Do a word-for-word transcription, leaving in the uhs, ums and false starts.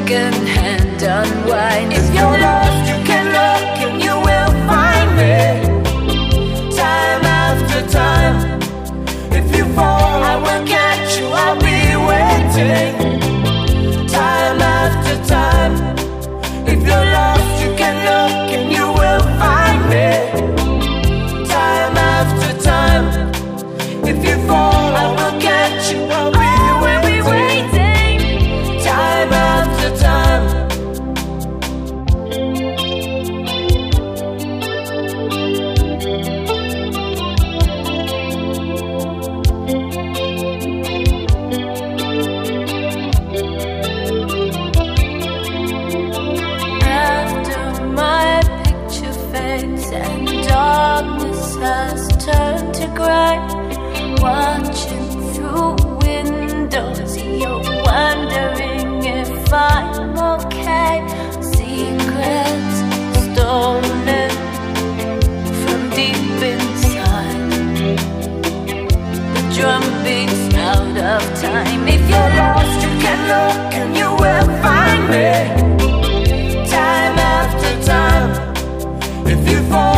second-hand unwind. If you're lost, you can look and you will find me. Time after time. If you fall, I will catch you, I'll be waiting. Time after time. If you're lost, you can look and you will find me. Time after time. If you fall, I will catch you, I'll be waiting. Time after time. After my picture fades and darkness has turned to gray, watching through windows, you're wondering if I'm okay. Secrets stolen from deep inside. The drum beats out of time. If you're lost, you can look and you will find me. Time after time. If you fall,